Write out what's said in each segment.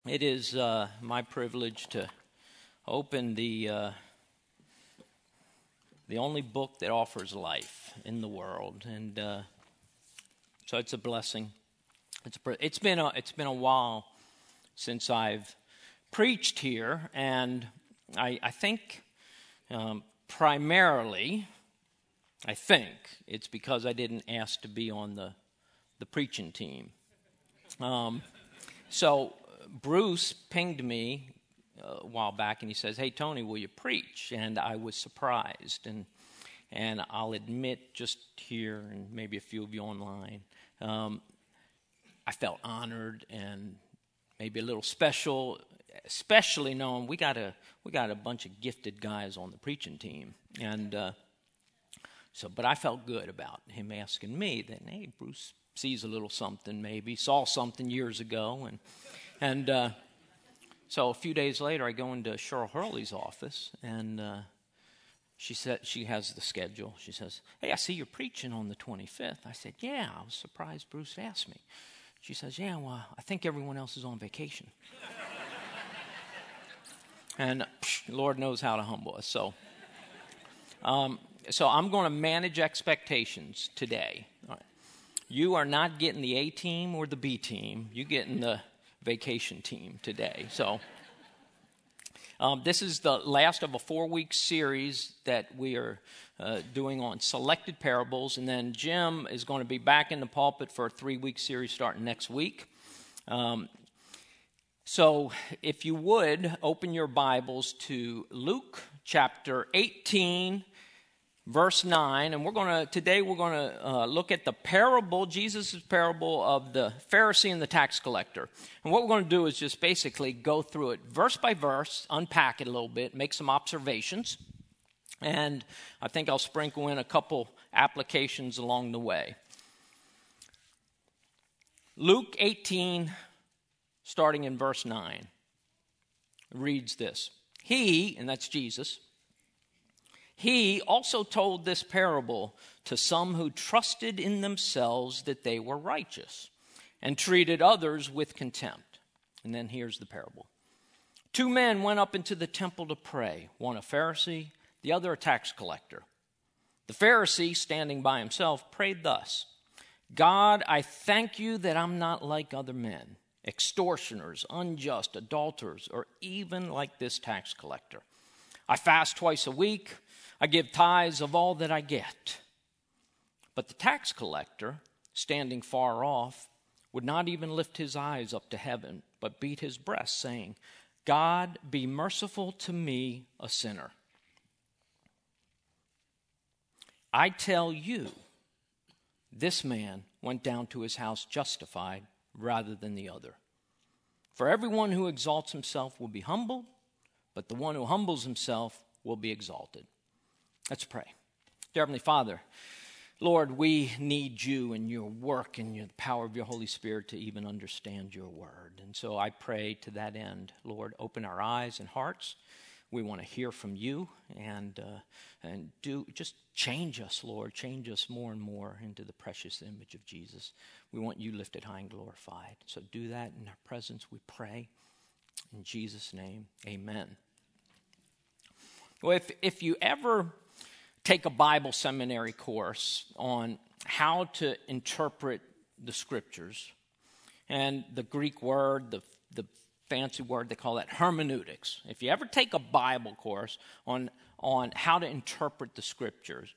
It is my privilege to open the only book that offers life in the world, and so it's a blessing. It's been a while since I've preached here, and I think primarily, it's because I didn't ask to be on the preaching team. So Bruce pinged me a while back, and he says, "Hey, Tony, will you preach?" And I was surprised, and I'll admit, just here and maybe a few of you online, I felt honored and maybe a little special, especially knowing we got a bunch of gifted guys on the preaching team, and but I felt good about him asking me. That, hey, Bruce sees a little something, maybe saw something years ago, and so a few days later, I go into Cheryl Hurley's office, and she said she has the schedule. She says, "Hey, I see you're preaching on the 25th." I said, "Yeah." I was surprised Bruce asked me. She says, "Yeah, well, I think everyone else is on vacation." And Lord knows how to humble us. So I'm going to manage expectations today. All right. You are not getting the A team or the B team. You're getting the vacation team today. So this is the last of a 4-week series that we are doing on selected parables, and then Jim is going to be back in the pulpit for a 3-week series starting next week. So if you would, open your Bibles to Luke chapter 18, verse 9, and today we're going to look at the parable, Jesus' parable of the Pharisee and the tax collector. And what we're going to do is just basically go through it verse by verse, unpack it a little bit, make some observations, and I think I'll sprinkle in a couple applications along the way. Luke 18, starting in verse 9, reads this. He, and that's Jesus, he also told this parable to some who trusted in themselves that they were righteous and treated others with contempt. And then here's the parable. 2 men went up into the temple to pray, one a Pharisee, the other a tax collector. The Pharisee, standing by himself, prayed thus, "God, I thank you that I'm not like other men, extortioners, unjust, adulterers, or even like this tax collector. I fast twice a week. I give tithes of all that I get." But the tax collector, standing far off, would not even lift his eyes up to heaven, but beat his breast, saying, "God, be merciful to me, a sinner." I tell you, this man went down to his house justified rather than the other. For everyone who exalts himself will be humbled, but the one who humbles himself will be exalted. Let's pray. Dear Heavenly Father, Lord, we need you and your work and the power of your Holy Spirit to even understand your word. And so I pray to that end, Lord, open our eyes and hearts. We want to hear from you and just change us, Lord. Change us more and more into the precious image of Jesus. We want you lifted high and glorified. So do that in our presence, we pray. In Jesus' name, amen. Well, if you ever take a Bible seminary course on how to interpret the scriptures, and the Greek word, the fancy word, they call that hermeneutics. If you ever take a Bible course on how to interpret the scriptures,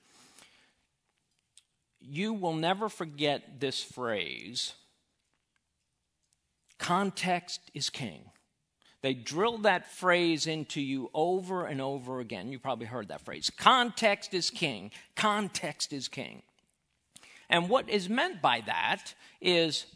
you will never forget this phrase, context is king. They drill that phrase into you over and over again. You probably heard that phrase. Context is king. Context is king. And what is meant by that is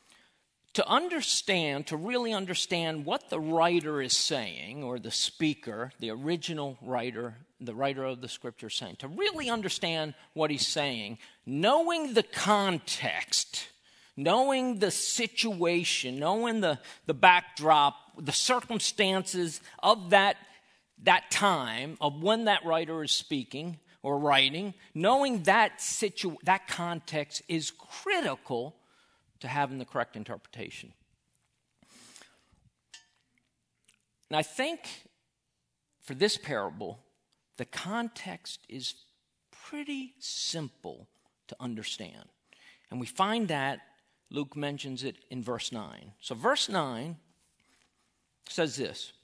to really understand what the writer is saying, or the speaker, the original writer, the writer of the scripture is saying. To really understand what he's saying, knowing the context, knowing the situation, knowing the backdrop, the circumstances of that time, of when that writer is speaking or writing, knowing that context is critical to having the correct interpretation. And I think for this parable, the context is pretty simple to understand. And we find that Luke mentions it in verse 9. So verse 9 says this: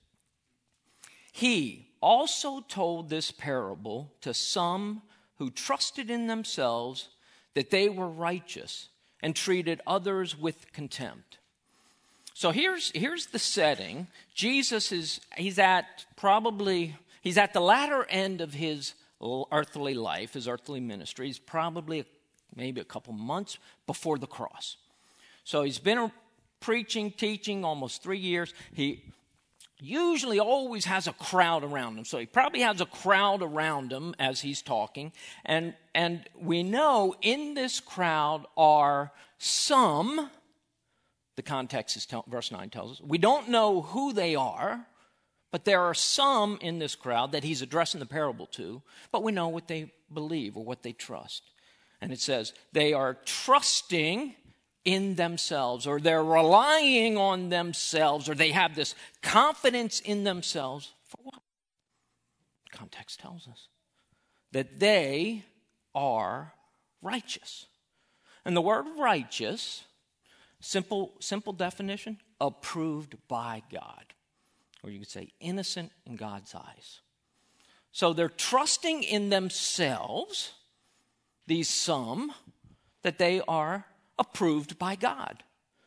He also told this parable to some who trusted in themselves that they were righteous and treated others with contempt. So here's the setting. Jesus he's at the latter end of his earthly life, his earthly ministry. He's probably maybe a couple months before the cross. So he's been preaching, teaching almost 3 years. He usually always has a crowd around him. So he probably has a crowd around him as he's talking. And we know in this crowd are some, the context is verse 9 tells us, we don't know who they are, but there are some in this crowd that he's addressing the parable to, but we know what they believe or what they trust. And it says they are trusting in themselves, or they're relying on themselves, or they have this confidence in themselves. For what? Context tells us that they are righteous. And the word righteous, simple definition, approved by God. Or you could say innocent in God's eyes. So they're trusting in themselves, these some, that they are approved by God.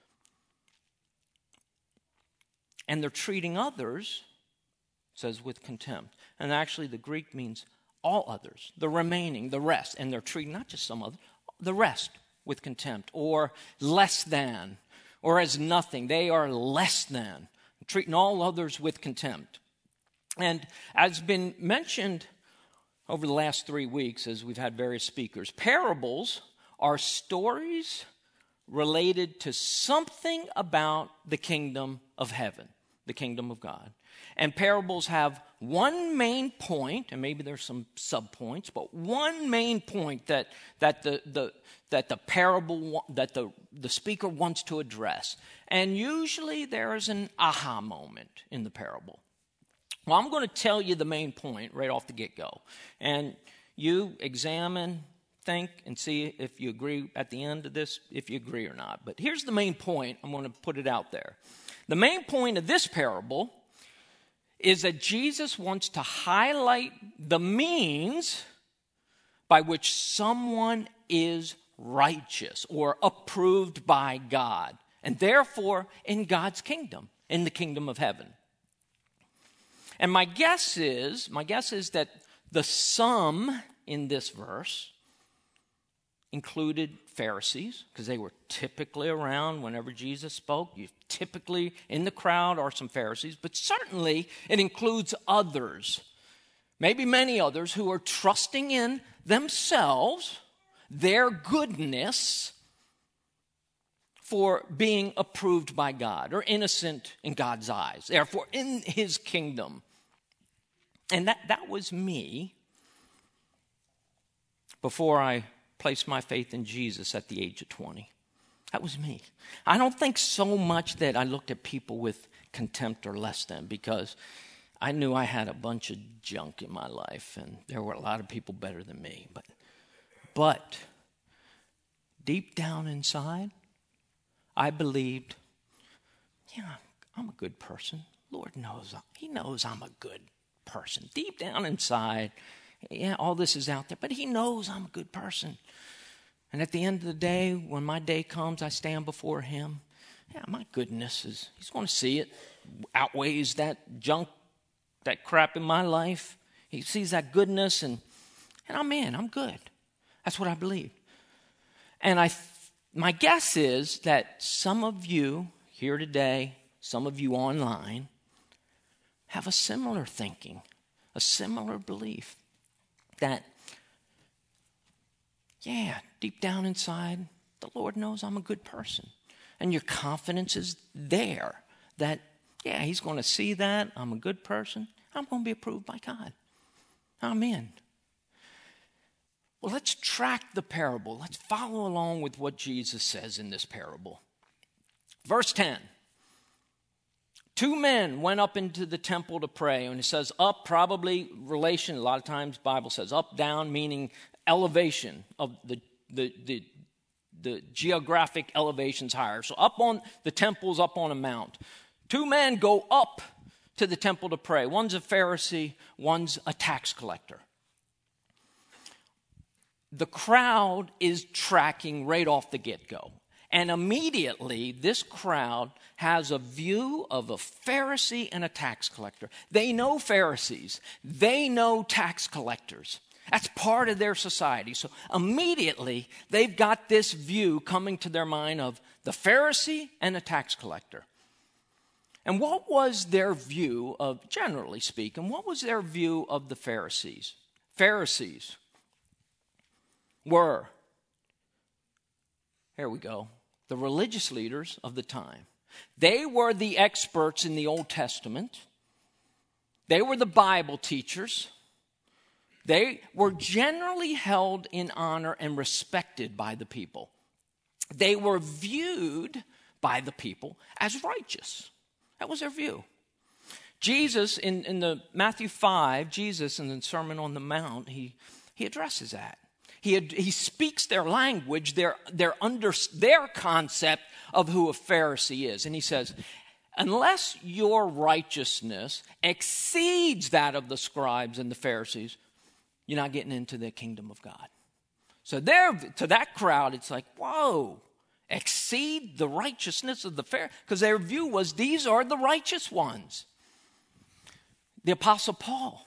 And they're treating others, it says, with contempt. And actually the Greek means all others, the remaining, the rest. And they're treating not just some others, the rest with contempt, or less than, or as nothing. They are less than, treating all others with contempt. And as been mentioned over the last 3 weeks, as we've had various speakers, parables are stories related to something about the kingdom of heaven, the kingdom of God. And parables have one main point, and maybe there's some subpoints, but one main point that the parable, that the speaker wants to address. And usually there is an aha moment in the parable. Well, I'm going to tell you the main point right off the get-go. And you examine, think, and see if you agree at the end of this, if you agree or not. But here's the main point. I'm going to put it out there. The main point of this parable is that Jesus wants to highlight the means by which someone is righteous or approved by God, and therefore in God's kingdom, in the kingdom of heaven. And my guess is that the some in this verse included Pharisees, because they were typically around whenever Jesus spoke. Typically in the crowd are some Pharisees, but certainly it includes others, maybe many others, who are trusting in themselves, their goodness, for being approved by God or innocent in God's eyes, therefore in his kingdom. And that was me before I placed my faith in Jesus at the age of 20. That was me. I don't think so much that I looked at people with contempt or less than, because I knew I had a bunch of junk in my life, and there were a lot of people better than me. But deep down inside, I believed, yeah, I'm a good person. Lord knows, he knows I'm a good person. Deep down inside, yeah, all this is out there, but he knows I'm a good person. And at the end of the day, when my day comes, I stand before him. Yeah, my goodness he's going to see it. Outweighs that junk, that crap in my life. He sees that goodness, and I'm in. I'm good. That's what I believe. And my guess is that some of you here today, some of you online, have a similar thinking, a similar belief that, yeah, deep down inside, the Lord knows I'm a good person. And your confidence is there that, yeah, he's going to see that. I'm a good person. I'm going to be approved by God. I'm in. Well, let's track the parable. Let's follow along with what Jesus says in this parable. Verse 10. 2 men went up into the temple to pray. And it says up, probably relation. A lot of times Bible says up, down, meaning elevation of the geographic elevations higher. So up on the temple's up on a mount. 2 men go up to the temple to pray. One's a Pharisee, one's a tax collector. The crowd is tracking right off the get-go. And immediately, this crowd has a view of a Pharisee and a tax collector. They know Pharisees. They know tax collectors. That's part of their society. So immediately, they've got this view coming to their mind of the Pharisee and the tax collector. And what was their view of, generally speaking, what was their view of the Pharisees? Pharisees were, here we go, the religious leaders of the time. They were the experts in the Old Testament. They were the Bible teachers. They were generally held in honor and respected by the people. They were viewed by the people as righteous. That was their view. Jesus, in the Matthew 5, Jesus in the Sermon on the Mount, he addresses that. He speaks their language, their concept of who a Pharisee is. And he says, unless your righteousness exceeds that of the scribes and the Pharisees, you're not getting into the kingdom of God. So to that crowd, it's like, whoa, exceed the righteousness of the Pharisees. Because their view was, these are the righteous ones. The Apostle Paul,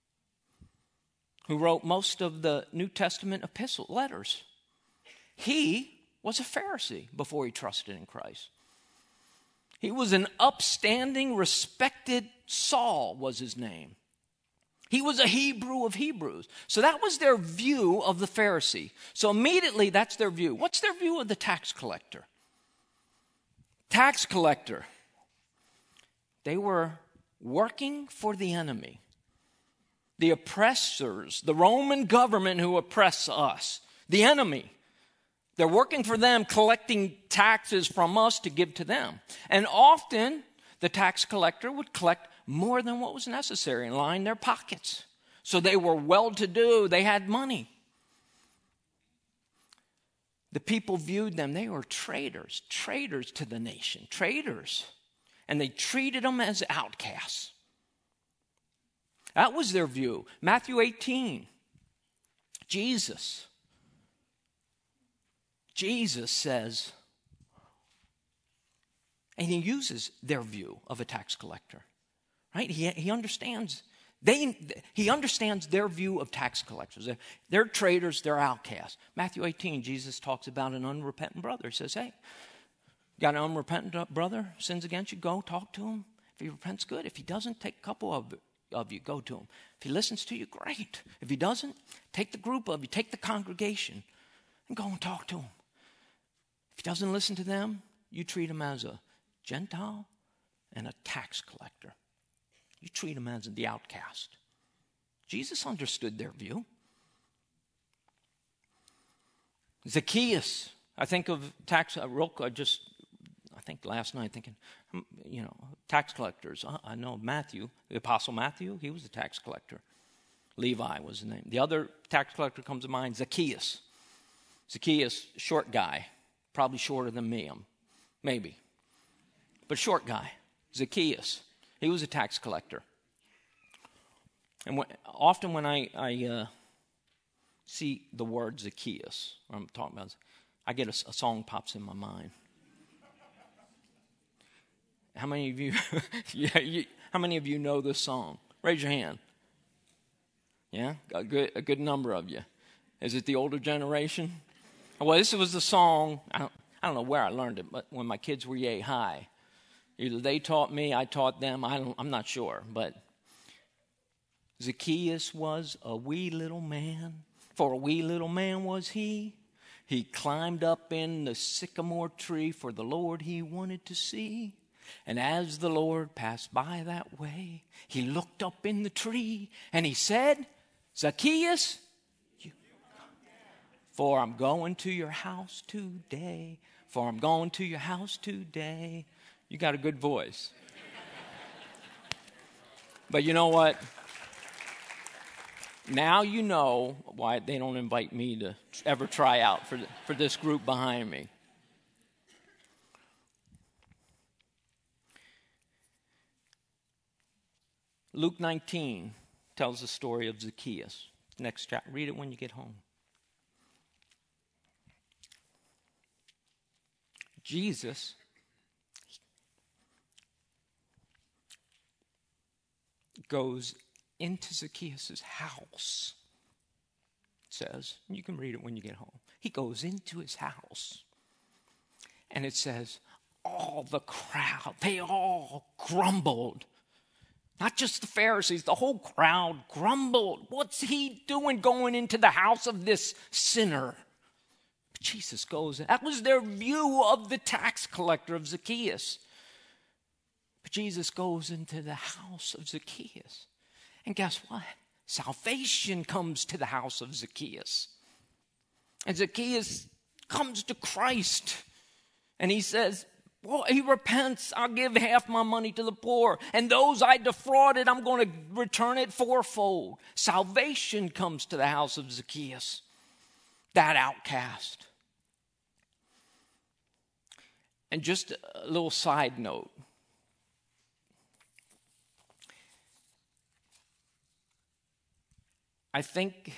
who wrote most of the New Testament epistle letters, he was a Pharisee before he trusted in Christ. He was an upstanding, respected Saul was his name. He was a Hebrew of Hebrews. So that was their view of the Pharisee. So immediately that's their view. What's their view of the tax collector? Tax collector. They were working for the enemy. The oppressors, the Roman government who oppress us, the enemy. They're working for them, collecting taxes from us to give to them. And often, the tax collector would collect more than what was necessary and line their pockets. So they were well-to-do. They had money. The people viewed them. They were traitors to the nation, traitors. And they treated them as outcasts. That was their view. Matthew 18, Jesus says, and he uses their view of a tax collector, right? He understands. He understands their view of tax collectors. They're traitors. They're outcasts. Matthew 18, Jesus talks about an unrepentant brother. He says, hey, got an unrepentant brother, sins against you, go talk to him. If he repents, good. If he doesn't, take a couple of you, go to him. If he listens to you, great. If he doesn't, take the group of you, take the congregation, and go and talk to him. If he doesn't listen to them, you treat him as a Gentile and a tax collector. You treat him as the outcast. Jesus understood their view. Zacchaeus, I think of tax, I think last night thinking, tax collectors. I know Matthew, the Apostle Matthew, he was a tax collector. Levi was his name. The other tax collector comes to mind, Zacchaeus. Zacchaeus, short guy, probably shorter than me, maybe. But short guy, Zacchaeus. He was a tax collector. And often when I see the word Zacchaeus, or I'm talking about, I get a song pops in my mind. How many of you, how many of you know this song? Raise your hand. Yeah, a good number of you. Is it the older generation? Well, this was the song. I don't know where I learned it, but when my kids were yay high, either they taught me, I taught them. I'm not sure, but Zacchaeus was a wee little man, for a wee little man was he. He climbed up in the sycamore tree for the Lord he wanted to see. And as the Lord passed by that way, he looked up in the tree and he said, Zacchaeus, you come down, for I'm going to your house today. For I'm going to your house today. You got a good voice. But you know what? Now you know why they don't invite me to ever try out for this group behind me. Luke 19 tells the story of Zacchaeus. Next chapter. Read it when you get home. Jesus goes into Zacchaeus' house. It says, you can read it when you get home. He goes into his house. And it says, all the crowd, they all grumbled. Not just the Pharisees, the whole crowd grumbled. What's he doing going into the house of this sinner? But Jesus goes in. That was their view of the tax collector of Zacchaeus. But Jesus goes into the house of Zacchaeus. And guess what? Salvation comes to the house of Zacchaeus. And Zacchaeus comes to Christ. And he says, well, he repents. I'll give half my money to the poor. And those I defrauded, I'm going to return it fourfold. Salvation comes to the house of Zacchaeus, that outcast. And just a little side note. I think,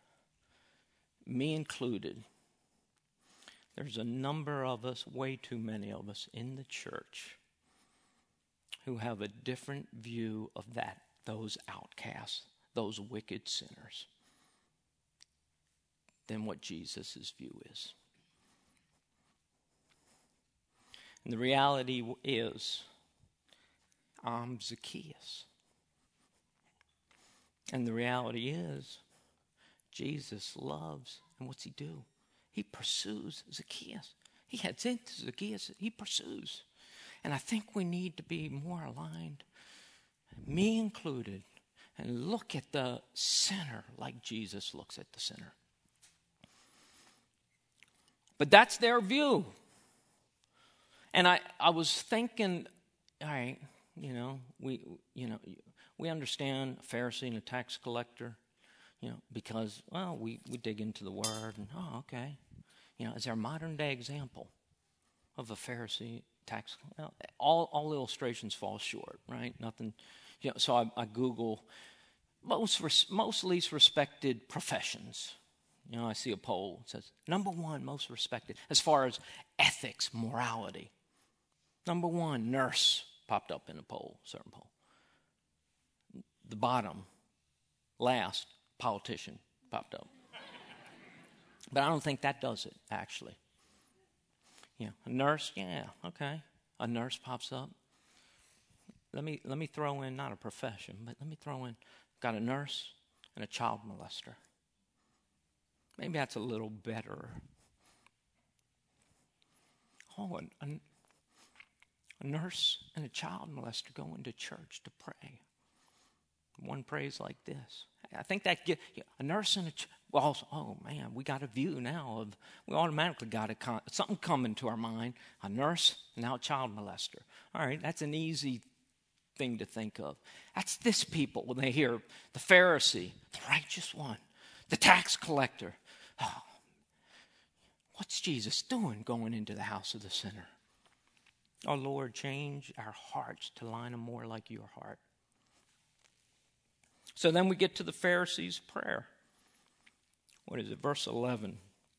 me included, there's a number of us, way too many of us in the church who have a different view of those outcasts, those wicked sinners, than what Jesus' view is. And the reality is, I'm Zacchaeus. And the reality is, Jesus loves, and what's he do? He pursues Zacchaeus. He heads into Zacchaeus. He pursues. And I think we need to be more aligned, me included, and look at the sinner like Jesus looks at the sinner. But that's their view. And I was thinking, all right, we understand a Pharisee and a tax collector, because, well, we dig into the Word, and, okay. Is there a modern-day example of a Pharisee tax collector? Well, all illustrations fall short, right? Nothing. So I Google most least respected professions. I see a poll. It says, number one, most respected, as far as ethics, morality. Number one, nurse, popped up in a poll, certain poll. The bottom, last, politician, popped up. But I don't think that does it, actually. A nurse, yeah, okay. A nurse pops up. Let me throw in, not a profession, but let me throw in, got a nurse and a child molester. Maybe that's a little better. Oh, a nurse and a child molester go into church to pray. One prays like this. I think that a nurse and we got a view now of, we automatically got something coming to our mind. A nurse, now a child molester. All right, that's an easy thing to think of. That's this people when they hear the Pharisee, the righteous one, the tax collector. Oh, what's Jesus doing going into the house of the sinner? Oh, Lord, change our hearts to line them more like your heart. So then we get to the Pharisee's prayer. What is it? Verse 11.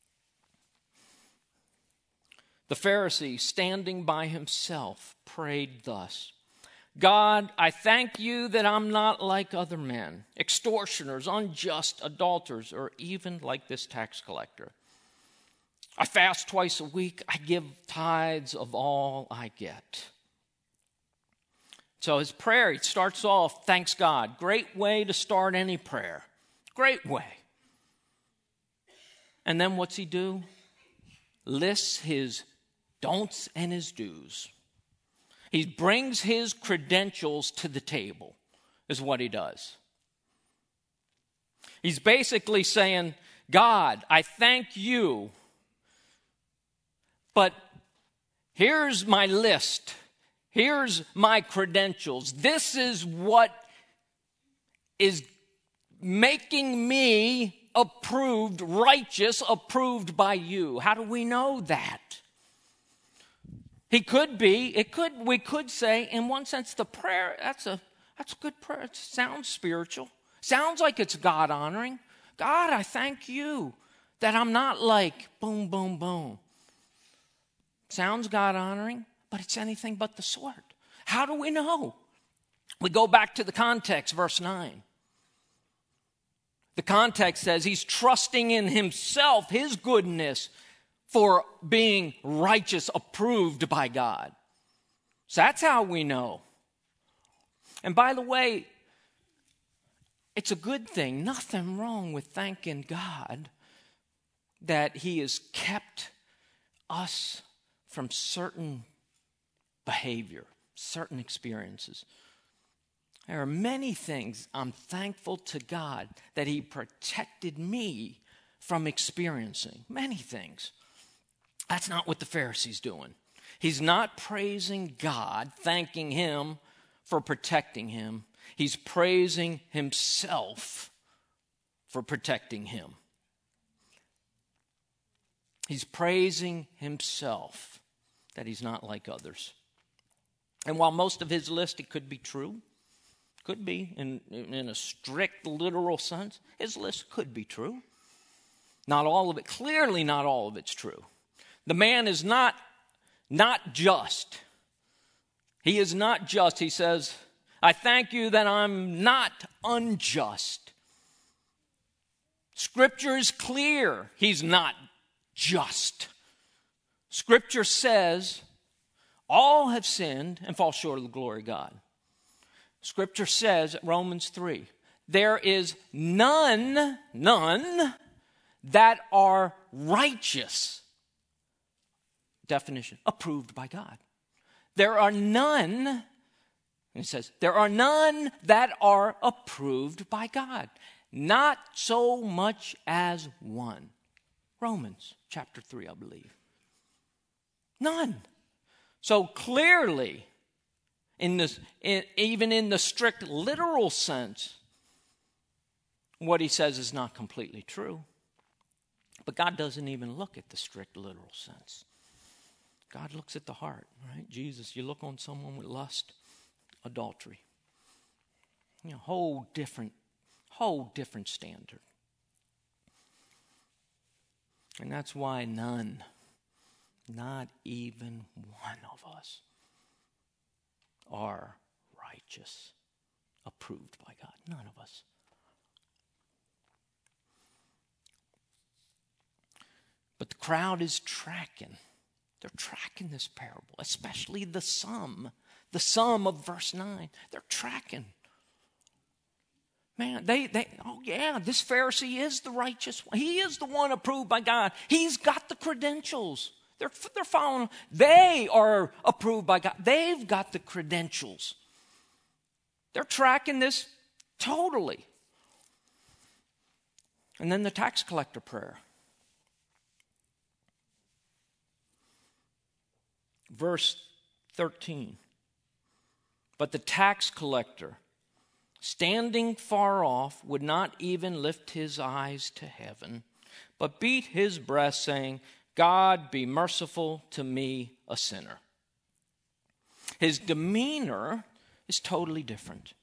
The Pharisee, standing by himself, prayed thus. God, I thank you that I'm not like other men, extortioners, unjust, adulterers, or even like this tax collector. I fast twice a week. I give tithes of all I get. So his prayer, he starts off, thanks God. Great way to start any prayer. Great way. And then what's he do? Lists his don'ts and his do's. He brings his credentials to the table, is what he does. He's basically saying, God, I thank you, but here's my list. Here's my credentials. This is what is making me approved, righteous, approved by you. How do we know that? We could say, in one sense, the prayer, that's a good prayer. It sounds spiritual. Sounds like it's God-honoring. God, I thank you that I'm not like boom, boom, boom. Sounds God-honoring, but it's anything but the sort. How do we know? We go back to the context, verse 9. The context says he's trusting in himself, his goodness, for being righteous, approved by God. So that's how we know. And by the way, it's a good thing, nothing wrong with thanking God that he has kept us from certain behavior, certain experiences. There are many things I'm thankful to God that he protected me from experiencing. Many things. That's not what the Pharisee's doing. He's not praising God, thanking him for protecting him. He's praising himself for protecting him. He's praising himself that he's not like others. And while most of his list, it could be true, could be in a strict literal sense, his list could be true. Not all of it, clearly not all of it's true. The man is not just. He is not just. He says, I thank you that I'm not unjust. Scripture is clear. He's not just. Scripture says, all have sinned and fall short of the glory of God. Scripture says, Romans 3, there is none that are righteous. Definition, approved by God. There are none, and it says, there are none that are approved by God. Not so much as one. Romans chapter 3, I believe. None. So clearly, even in the strict literal sense, what he says is not completely true. But God doesn't even look at the strict literal sense. God looks at the heart, right? Jesus, you look on someone with lust, adultery. Whole different standard. And that's why none, not even one of us, are righteous, approved by God. None of us. But the crowd is tracking. They're tracking this parable, especially the sum of verse 9. They're tracking. Man, this Pharisee is the righteous one. He is the one approved by God. He's got the credentials. They're following. They are approved by God. They've got the credentials. They're tracking this totally. And then the tax collector prayer. Verse 13. But the tax collector, standing far off, would not even lift his eyes to heaven, but beat his breast, saying, God, be merciful to me, a sinner. His demeanor is totally different.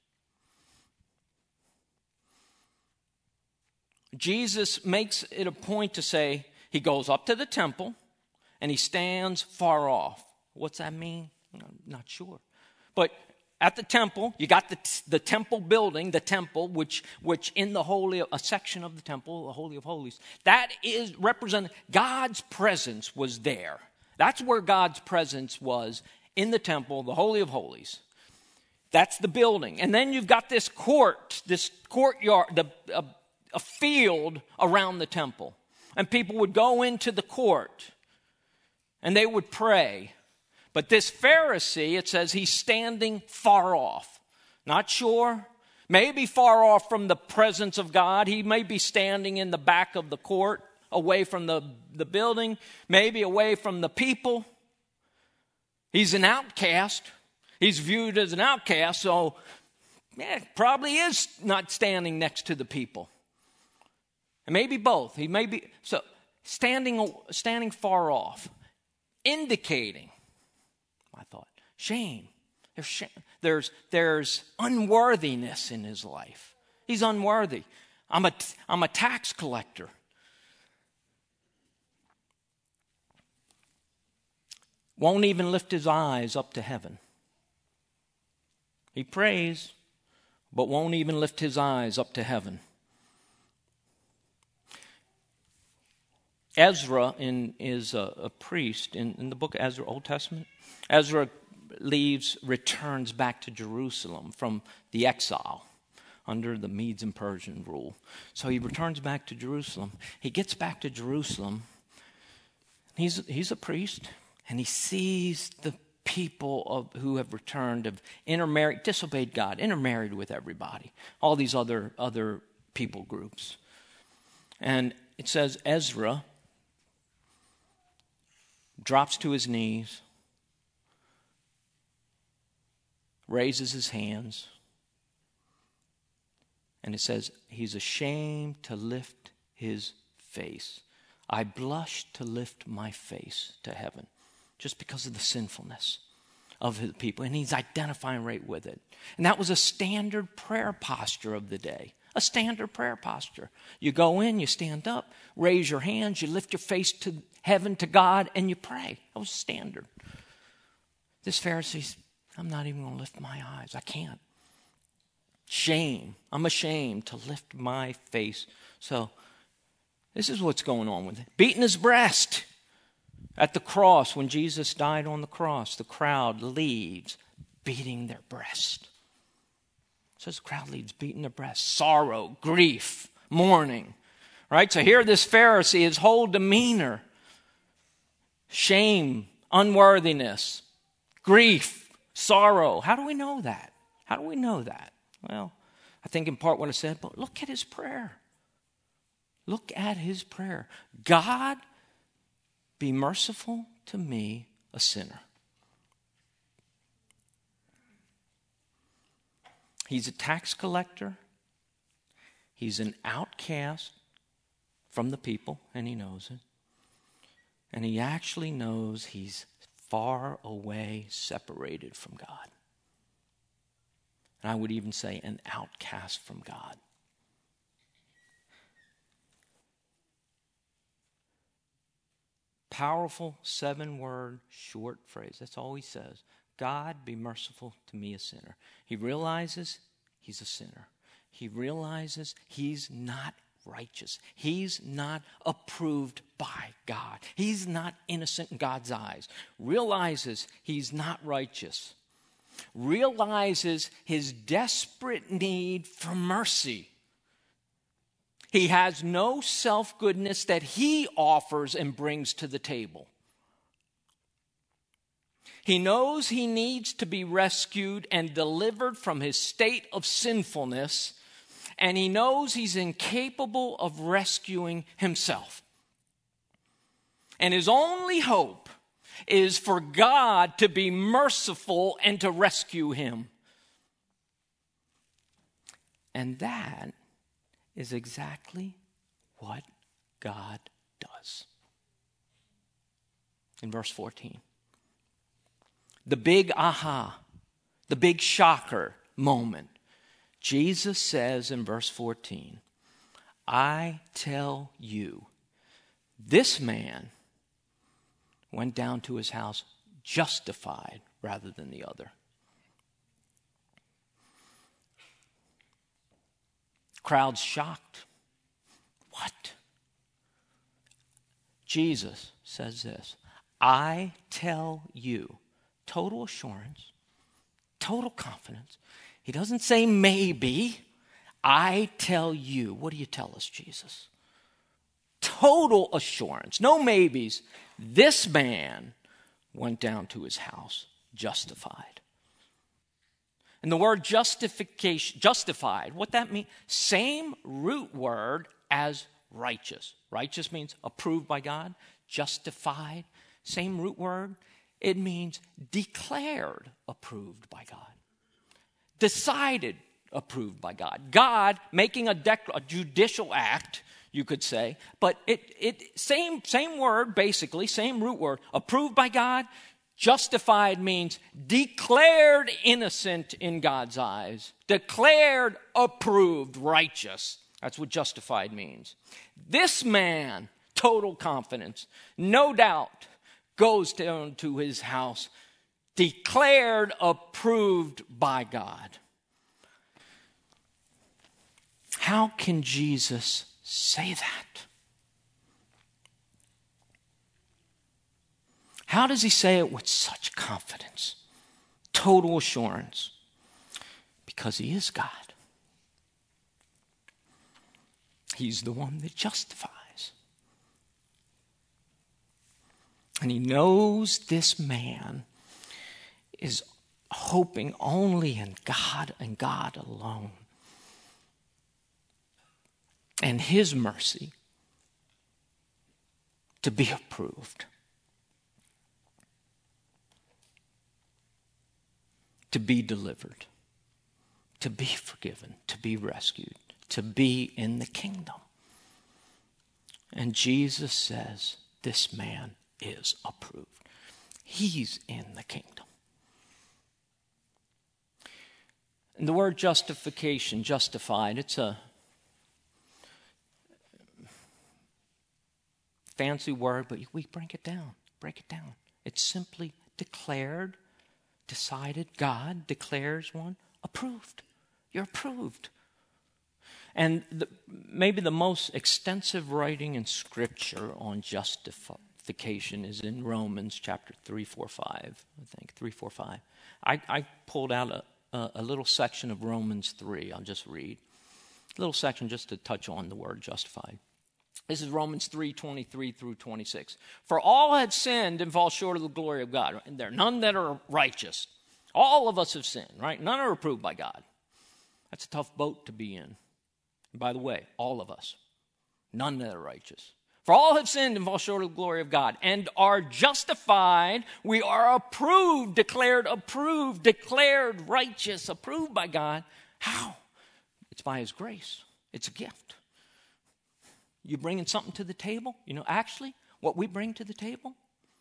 Jesus makes it a point to say he goes up to the temple and he stands far off. What's that mean? I'm not sure. But at the temple, you got the temple building, the temple, which in the holy, a section of the temple, the Holy of Holies, that is represented, God's presence was there. That's where God's presence was, in the temple, the Holy of Holies. That's the building. And then you've got this courtyard, a field around the temple. And people would go into the court and they would pray. But this Pharisee, it says he's standing far off. Not sure. Maybe far off from the presence of God. He may be standing in the back of the court, away from the building, maybe away from the people. He's an outcast. He's viewed as an outcast, so probably is not standing next to the people. And maybe both. He may be so standing far off, indicating, I thought, shame. There's unworthiness in his life. He's unworthy. I'm a tax collector. Won't even lift his eyes up to heaven. He prays, but won't even lift his eyes up to heaven. Ezra is a priest in the book of Ezra, Old Testament. Ezra returns back to Jerusalem from the exile under the Medes and Persian rule. So he returns back to Jerusalem. He gets back to Jerusalem. He's a priest, and he sees the people who have returned, have intermarried, disobeyed God, intermarried with everybody, all these other people groups. And it says Ezra drops to his knees, raises his hands, and it says he's ashamed to lift his face. I blush to lift my face to heaven, just because of the sinfulness of his people. And he's identifying right with it. And that was a standard prayer posture of the day. A standard prayer posture. You go in, you stand up, raise your hands, you lift your face to heaven, to God, and you pray. That was standard. This Pharisee, I'm not even going to lift my eyes. I can't. Shame. I'm ashamed to lift my face. So this is what's going on with it. Beating his breast. At the cross, when Jesus died on the cross, the crowd leaves beating their breast. It says the crowd leaves beating their breast. Sorrow, grief, mourning. Right? So here this Pharisee, his whole demeanor, shame, unworthiness, grief, sorrow. How do we know that? How do we know that? Well, I think in part what I said, but look at his prayer. Look at his prayer. God, be merciful to me, a sinner. He's a tax collector. He's an outcast from the people, and he knows it. And he actually knows he's far away, separated from God. And I would even say an outcast from God. Powerful 7-word short phrase. That's all he says. God, be merciful to me, a sinner. He realizes he's a sinner. He realizes he's not righteous. He's not approved by God. He's not innocent in God's eyes. Realizes he's not righteous. Realizes his desperate need for mercy. He has no self-goodness that he offers and brings to the table. He knows he needs to be rescued and delivered from his state of sinfulness, and he knows he's incapable of rescuing himself. And his only hope is for God to be merciful and to rescue him. And that is exactly what God does. In verse 14. The big aha, the big shocker moment. Jesus says in verse 14, I tell you, this man went down to his house justified rather than the other. Crowd's shocked. What? Jesus says this, I tell you, total assurance, total confidence. He doesn't say maybe. I tell you. What do you tell us, Jesus? Total assurance, no maybes. This man went down to his house justified. And the word justified, what that means? Same root word as righteous. Righteous means approved by God. Justified, same root word. It means declared approved by God. Decided approved by God. God making a judicial act, you could say, but same word, basically, same root word, approved by God. Justified means declared innocent in God's eyes, declared approved, righteous. That's what justified means. This man, total confidence, no doubt, goes down to his house, declared approved by God. How can Jesus say that? How does he say it with such confidence, total assurance? Because he is God. He's the one that justifies. And he knows this man is hoping only in God and God alone. And his mercy to be approved. To be delivered. To be forgiven. To be rescued. To be in the kingdom. And Jesus says, this man is approved. He's in the kingdom. And the word justification, justified, it's a fancy word, but we break it down. It's simply declared, decided. God declares one, approved. You're approved. And maybe the most extensive writing in Scripture on justification is in Romans chapter 3, 4, 5. I think 3, 4, 5. I pulled out a little section of Romans 3. I'll just read a little section just to touch on the word justified. This is Romans 3, 23 through 26. For all had sinned and fall short of the glory of God. And there are none that are righteous. All of us have sinned, right? None are approved by God. That's a tough boat to be in. And by the way, all of us. None that are righteous. For all have sinned and fall short of the glory of God. And are justified. We are approved, declared righteous, approved by God. How? It's by his grace. It's a gift. You bringing something to the table? Actually, what we bring to the table,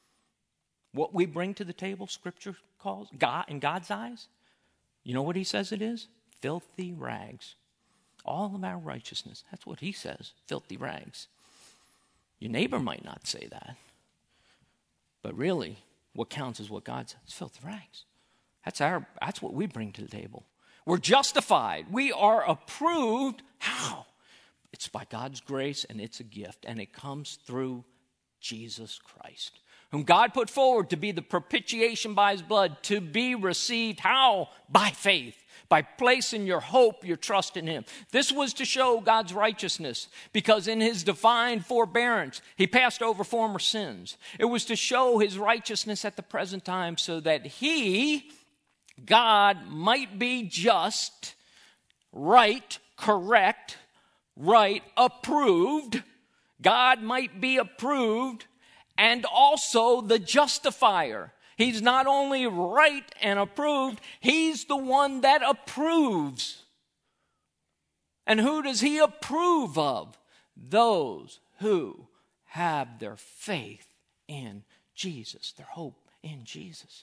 Scripture calls God in God's eyes. You know what he says it is? Filthy rags. All of our righteousness. That's what he says. Filthy rags. Your neighbor might not say that. But really, what counts is what God says. It's filthy rags. That's what we bring to the table. We're justified. We are approved. How? It's by God's grace, and it's a gift, and it comes through Jesus Christ, whom God put forward to be the propitiation by his blood, to be received. How? By faith, by placing your hope, your trust in him. This was to show God's righteousness, because in his divine forbearance, he passed over former sins. It was to show his righteousness at the present time, so that he, God, might be just, right, correct, right, approved. God might be approved, and also the justifier. He's not only right and approved, he's the one that approves. And who does he approve of? Those who have their faith in Jesus, their hope in Jesus.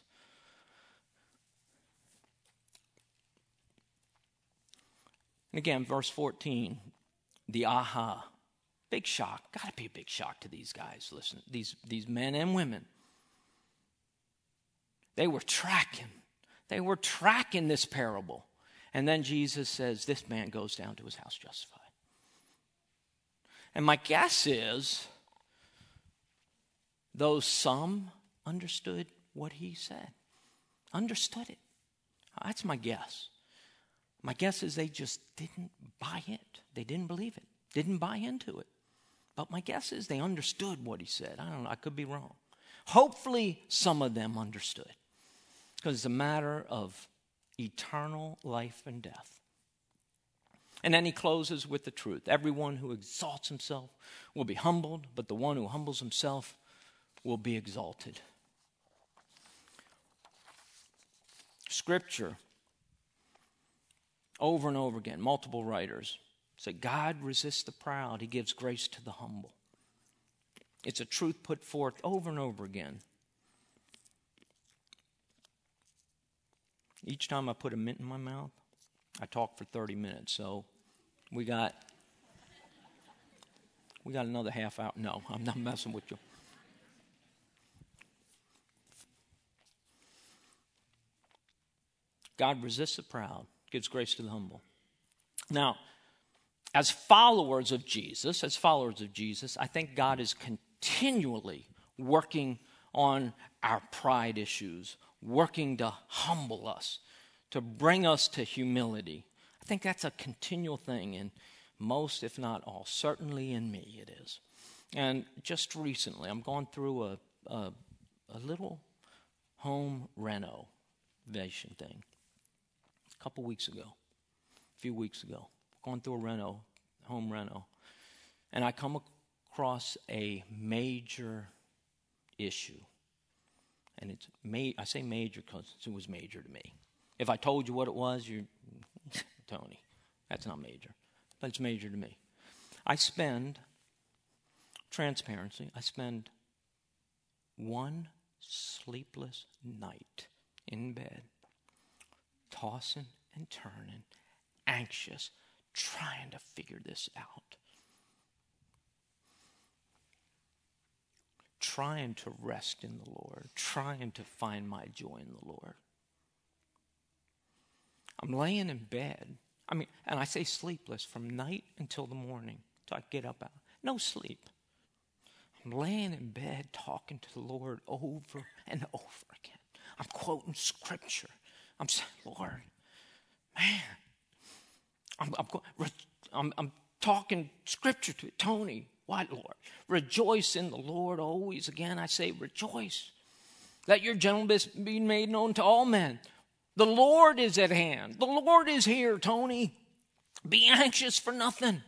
And again, verse 14. The aha. Big shock. Got to be a big shock to these guys. Listen, these men and women. They were tracking this parable. And then Jesus says, this man goes down to his house justified. And my guess is, though some understood what he said. Understood it. That's my guess. My guess is they just didn't buy it. They didn't believe it. Didn't buy into it. But my guess is they understood what he said. I don't know. I could be wrong. Hopefully some of them understood. Because it's a matter of eternal life and death. And then he closes with the truth. Everyone who exalts himself will be humbled, but the one who humbles himself will be exalted. Scripture over and over again. Multiple writers say, God resists the proud. He gives grace to the humble. It's a truth put forth over and over again. Each time I put a mint in my mouth, I talk for 30 minutes. So we got another half hour. No, I'm not messing with you. God resists the proud, gives grace to the humble. Now, as followers of Jesus, I think God is continually working on our pride issues, working to humble us, to bring us to humility. I think that's a continual thing in most, if not all. Certainly in me it is. And just recently, I'm going through a little home renovation thing. A few weeks ago, going through a home reno, and I come across a major issue. And I say major because it was major to me. If I told you what it was, you're, Tony, that's not major. But it's major to me. Transparency, I spend one sleepless night in bed, tossing and turning, anxious, trying to figure this out. Trying to rest in the Lord, trying to find my joy in the Lord. I'm laying in bed. And I say sleepless from night until the morning, till I get up out. No sleep. I'm laying in bed talking to the Lord over and over again. I'm quoting scripture. I'm saying, Lord, man, I'm talking scripture to Tony. What, Lord? Rejoice in the Lord always. Again, I say rejoice. Let your gentleness be made known to all men. The Lord is at hand. The Lord is here, Tony. Be anxious for nothing.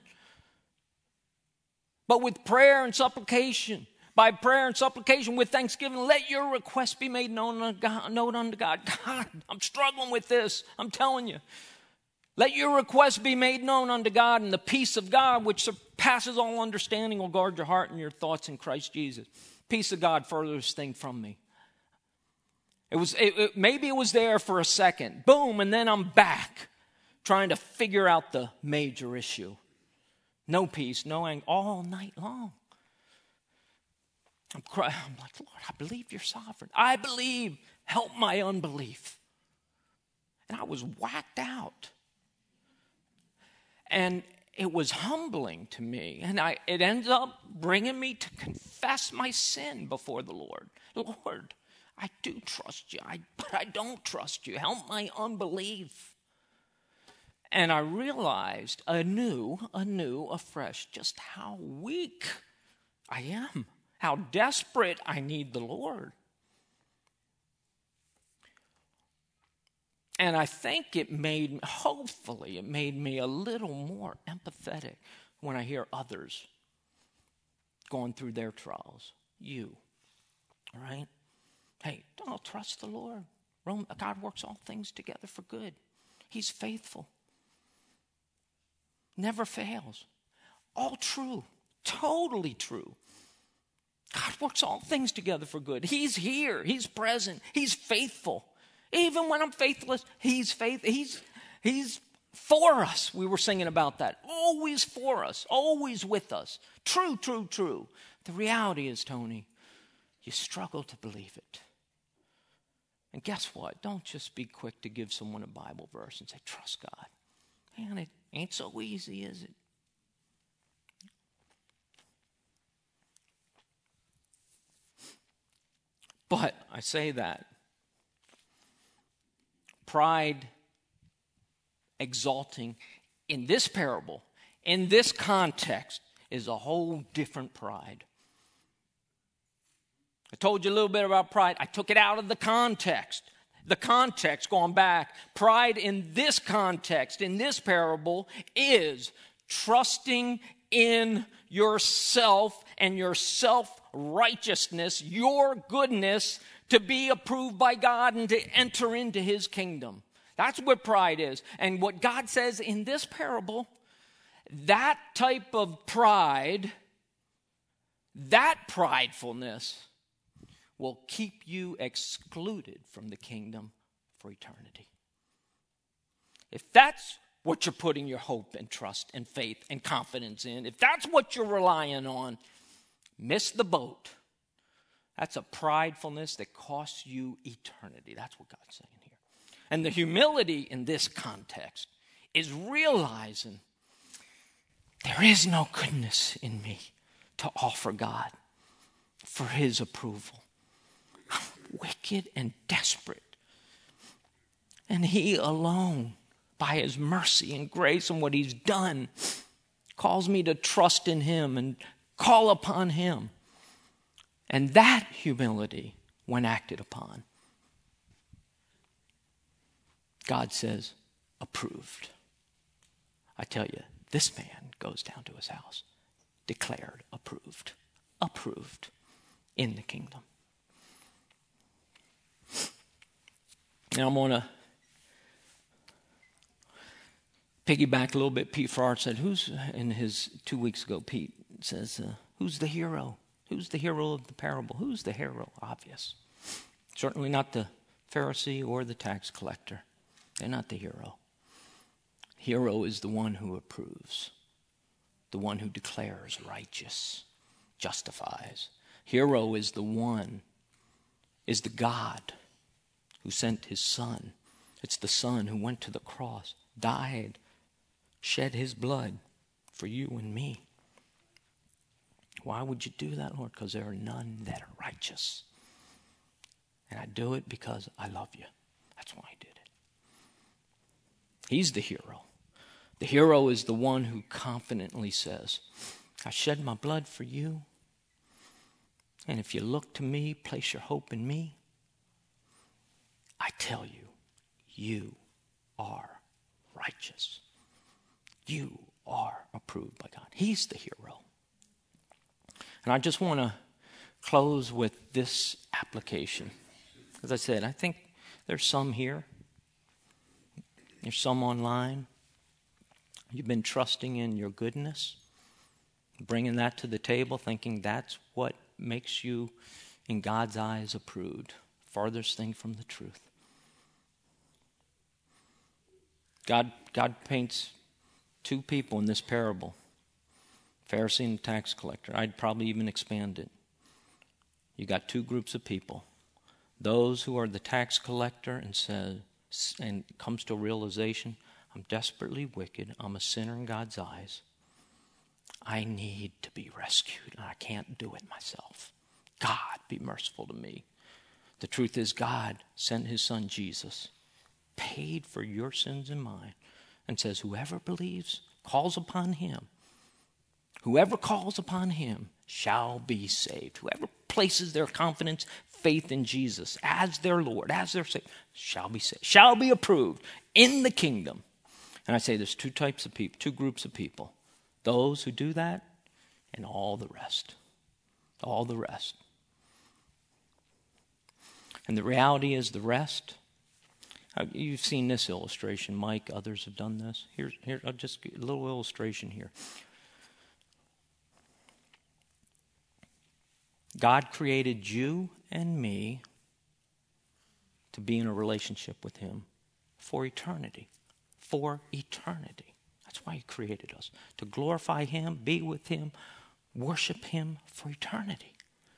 But with prayer and supplication, by prayer and supplication with thanksgiving, let your requests be made known unto God. God, I'm struggling with this. I'm telling you. Let your requests be made known unto God, and the peace of God, which surpasses all understanding, will guard your heart and your thoughts in Christ Jesus. Peace of God furthers thing from me. Maybe it was there for a second. Boom, and then I'm back trying to figure out the major issue. No peace, no anger, all night long. I'm crying. I'm like, Lord, I believe you're sovereign. I believe. Help my unbelief. And I was whacked out. And it was humbling to me. And it ended up bringing me to confess my sin before the Lord. Lord, I do trust you, but I don't trust you. Help my unbelief. And I realized anew, afresh, just how weak I am, how desperate I need the Lord. And I think hopefully it made me a little more empathetic when I hear others going through their trials. You, all right? Hey, don't trust the Lord. God works all things together for good. He's faithful. Never fails. All true. Totally true. God works all things together for good. He's here. He's present. He's faithful. Even when I'm faithless, He's faithful. He's for us. We were singing about that. Always for us. Always with us. True. The reality is, Tony, you struggle to believe it. And guess what? Don't just be quick to give someone a Bible verse and say, trust God. Man, it ain't so easy, is it? But I say that. Pride exalting in this parable, in this context, is a whole different pride. I told you a little bit about pride. I took it out of the context. The context, going back, pride in this context, in this parable, is trusting in yourself and your self-righteousness, your goodness, to be approved by God and to enter into His kingdom. That's what pride is. And what God says in this parable, that type of pride, that pridefulness will keep you excluded from the kingdom for eternity. If that's what you're putting your hope and trust and faith and confidence in, if that's what you're relying on, miss the boat. That's a pridefulness that costs you eternity. That's what God's saying here. And the humility in this context is realizing there is no goodness in me to offer God for his approval. I'm wicked and desperate. And he alone, by his mercy and grace and what he's done, calls me to trust in him and call upon him. And that humility, when acted upon, God says, approved. I tell you, this man goes down to his house, declared approved. Approved in the kingdom. Now I'm going to piggyback a little bit. Pete Farrar said, in his 2 weeks ago, Pete says, who's the hero? Who's the hero of the parable? Who's the hero? Obvious. Certainly not the Pharisee or the tax collector. They're not the hero. Hero is the one who approves, the one who declares righteous, justifies. Hero is the God who sent his son. It's the son who went to the cross, died, shed his blood for you and me. Why would you do that, Lord? Because there are none that are righteous. And I do it because I love you. That's why I did it. He's the hero. The hero is the one who confidently says, I shed my blood for you. And if you look to me, place your hope in me, I tell you, you are righteous. You are approved by God. He's the hero. And I just want to close with this application. As I said, I think there's some here. There's some online. You've been trusting in your goodness, bringing that to the table, thinking that's what makes you, in God's eyes, approved. Farthest thing from the truth. God paints two people in this parable, Pharisee and tax collector. I'd probably even expand it. You got two groups of people. Those who are the tax collector and comes to a realization, I'm desperately wicked. I'm a sinner in God's eyes. I need to be rescued, and I can't do it myself. God, be merciful to me. The truth is, God sent his son Jesus, paid for your sins and mine, and says, whoever believes, calls upon him, whoever calls upon him shall be saved. Whoever places their confidence, faith in Jesus as their Lord, as their Savior, shall be saved, shall be approved in the kingdom. And I say there's two types of people, two groups of people. Those who do that and all the rest. All the rest. And the reality is the rest. You've seen this illustration, Mike. Others have done this. Here, I'll just get a little illustration here. God created you and me to be in a relationship with him for eternity. For eternity. That's why he created us. To glorify him, be with him, worship him for eternity.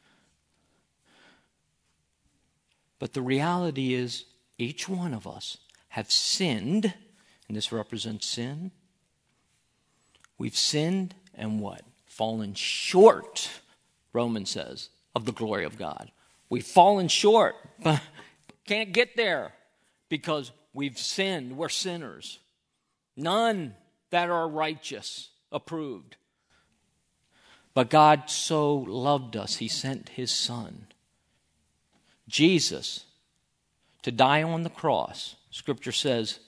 But the reality is, each one of us have sinned, and this represents sin. We've sinned and what? Fallen short, Romans says, of the glory of God. We've fallen short, but can't get there because we've sinned. We're sinners. None that are righteous, approved. But God so loved us, he sent his son, Jesus, to die on the cross. Scripture says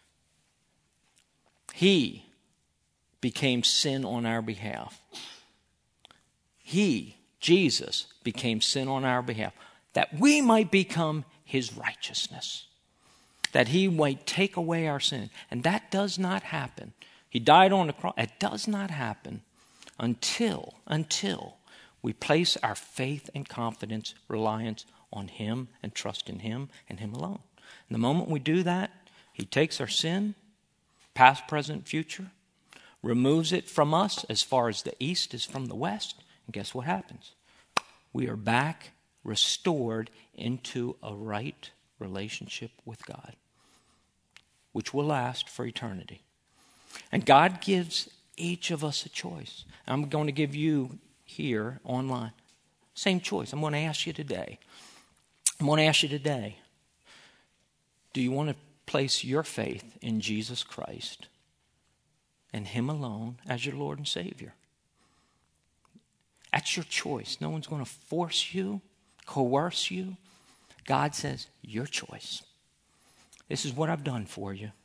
he became sin on our behalf. He, Jesus, became sin on our behalf, that we might become his righteousness. that he might take away our sin. And that does not happen. He died on the cross. It does not happen until we place our faith and confidence, reliance on him and trust in him and him alone. And the moment we do that, he takes our sin, past, present, future, removes it from us as far as the east is from the west, and guess what happens? We are back, restored into a right relationship with God, which will last for eternity. And God gives each of us a choice. I'm going to give you here online same choice. I'm going to ask you today. Do you want to place your faith in Jesus Christ and him alone as your Lord and Savior? That's your choice. No one's going to force you, coerce you. God says, your choice. This is what I've done for you.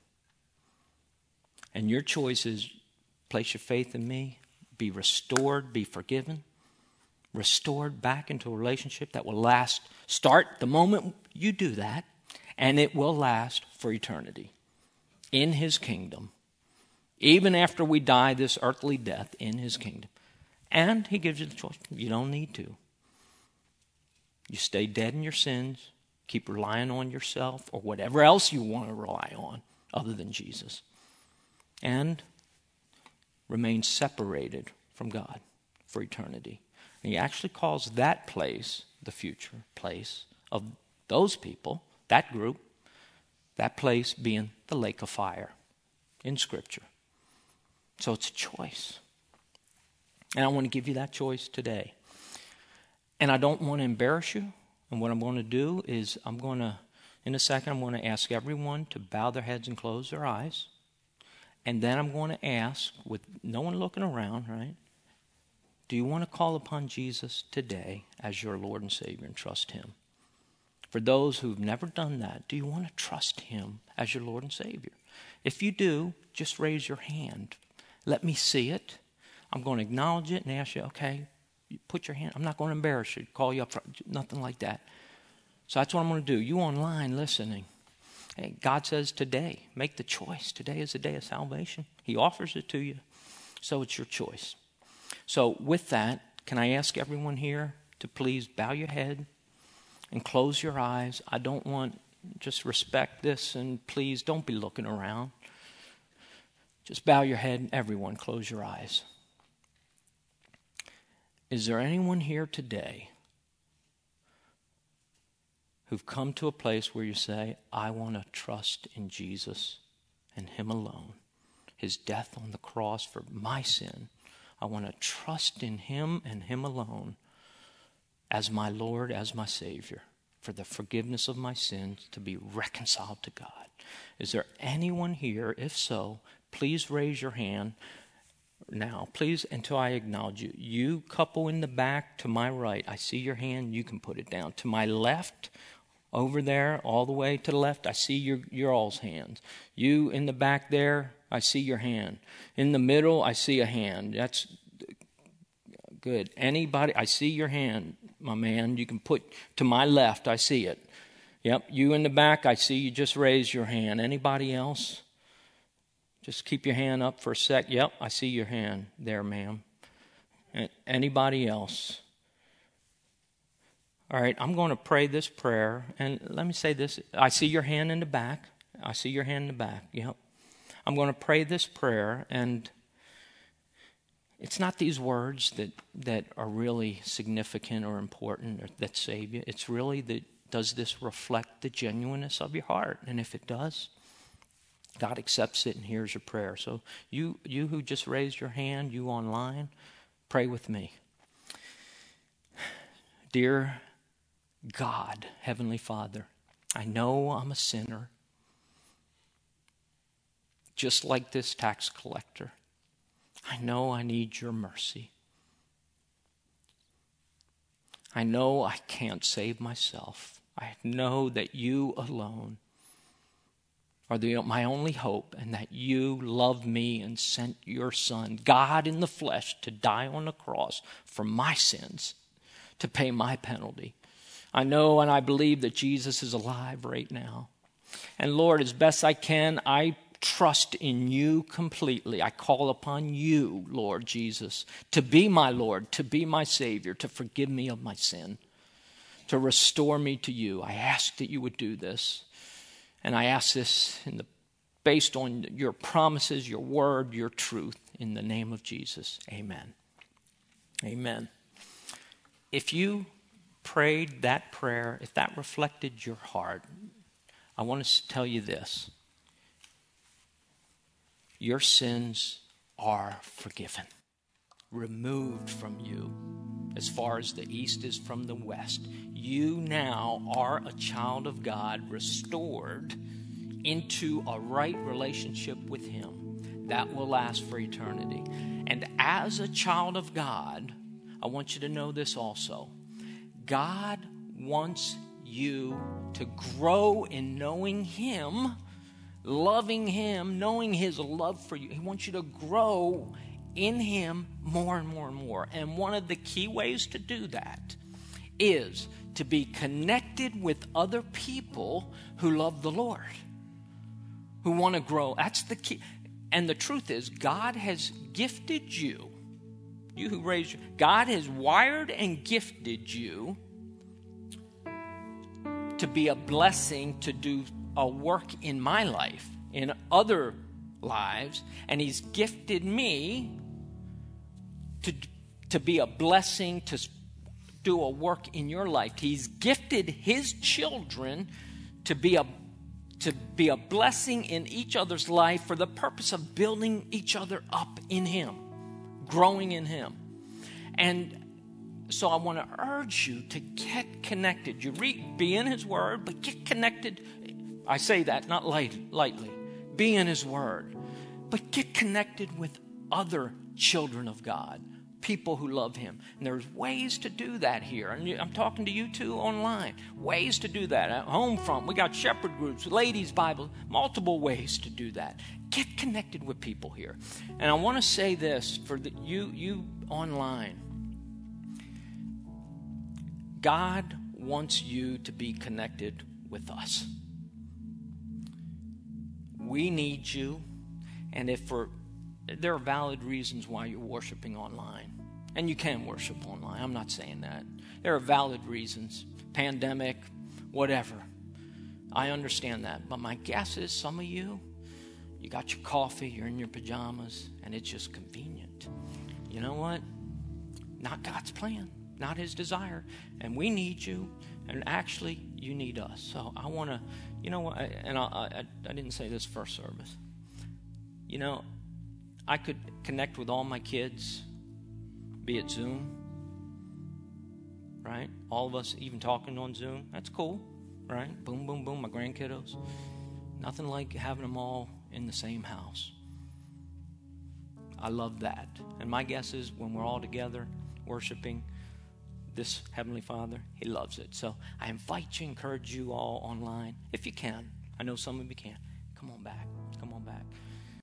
And your choice is place your faith in me, be restored, be forgiven, restored back into a relationship that will last. Start the moment you do that, and it will last for eternity in his kingdom, even after we die this earthly death in his kingdom. And he gives you the choice. You don't need to. You stay dead in your sins, keep relying on yourself or whatever else you want to rely on other than Jesus, and remain separated from God for eternity. And he actually calls that place the future place of those people, that group, that place being the lake of fire in Scripture. So it's a choice. And I want to give you that choice today. And I don't want to embarrass you. And what I'm going to do is in a second, I'm going to ask everyone to bow their heads and close their eyes. And then I'm going to ask, with no one looking around, right? Do you want to call upon Jesus today as your Lord and Savior and trust him? For those who've never done that, do you want to trust him as your Lord and Savior? If you do, just raise your hand. Let me see it. I'm going to acknowledge it and ask you, okay, you put your hand. I'm not going to embarrass you, call you up, nothing like that. So that's what I'm going to do. You online listening. Hey, God says today, make the choice. Today is the day of salvation. He offers it to you. So it's your choice. So with that, can I ask everyone here to please bow your head and close your eyes? I don't want, just respect this, and please don't be looking around. Just bow your head and everyone close your eyes. Is there anyone here today who've come to a place where you say, I want to trust in Jesus and him alone, his death on the cross for my sin? I want to trust in him and him alone as my Lord, as my Savior, for the forgiveness of my sins, to be reconciled to God. Is there anyone here? If so, please raise your hand now, please, until I acknowledge you. You couple in the back to my right, I see your hand, you can put it down. To my left, over there, all the way to the left, I see your all's hands. You in the back there, I see your hand. In the middle, I see a hand. That's good. Anybody, I see your hand, my man. You can put to my left, I see it. Yep, you in the back, I see you just raise your hand. Anybody else? Just keep your hand up for a sec. Yep, I see your hand there, ma'am. Anybody else? All right, I'm going to pray this prayer. And let me say this. I see your hand in the back. I see your hand in the back. Yep. I'm going to pray this prayer. And it's not these words that are really significant or important or that save you. It's really does this reflect the genuineness of your heart? And if it does, God accepts it and hears your prayer. So you who just raised your hand, you online, pray with me. Dear God, Heavenly Father, I know I'm a sinner, just like this tax collector. I know I need your mercy. I know I can't save myself. I know that you alone are my only hope, and that you love me and sent your Son, God in the flesh, to die on the cross for my sins, to pay my penalty. I know and I believe that Jesus is alive right now. And Lord, as best I can, I trust in you completely. I call upon you, Lord Jesus, to be my Lord, to be my Savior, to forgive me of my sin, to restore me to you. I ask that you would do this. And I ask this based on your promises, your word, your truth, in the name of Jesus. Amen. Amen. If you prayed that prayer, if that reflected your heart, I want to tell you this. Your sins are forgiven, removed from you as far as the east is from the west. You now are a child of God, restored into a right relationship with him that will last for eternity. And as a child of God, I want you to know this also. God wants you to grow in knowing him, loving him, knowing his love for you. He wants you to grow in him more and more and more. And one of the key ways to do that is to be connected with other people who love the Lord, who want to grow. That's the key. And the truth is, God has gifted you. You who raised you, God has wired and gifted you to be a blessing, to do a work in my life, in other lives, and he's gifted me to be a blessing, to do a work in your life. He's gifted his children to be a blessing in each other's life for the purpose of building each other up in him, growing in him. And so I want to urge you to get connected. You be in his word, but get connected. I say that not lightly. Be in his word, but get connected with other children of God, people who love him. And there's ways to do that here. And I'm talking to you too online. Ways to do that. At Homefront, we got shepherd groups, ladies' Bible, multiple ways to do that. Get connected with people here. And I want to say this for you online. God wants you to be connected with us. We need you. And there are valid reasons why you're worshiping online. And you can worship online. I'm not saying that. There are valid reasons. Pandemic, whatever. I understand that. But my guess is some of you got your coffee, you're in your pajamas, and it's just convenient. You know what? Not God's plan. Not his desire. And we need you. And actually, you need us. So I want to, you know what? I didn't say this first service. You know, I could connect with all my kids, be it Zoom, right? All of us even talking on Zoom. That's cool, right? Boom, boom, boom, my grandkiddos. Nothing like having them all in the same house. I love that. And my guess is when we're all together worshiping this Heavenly Father, he loves it. So I invite you, encourage you all online, if you can. I know some of you can't. Come on back.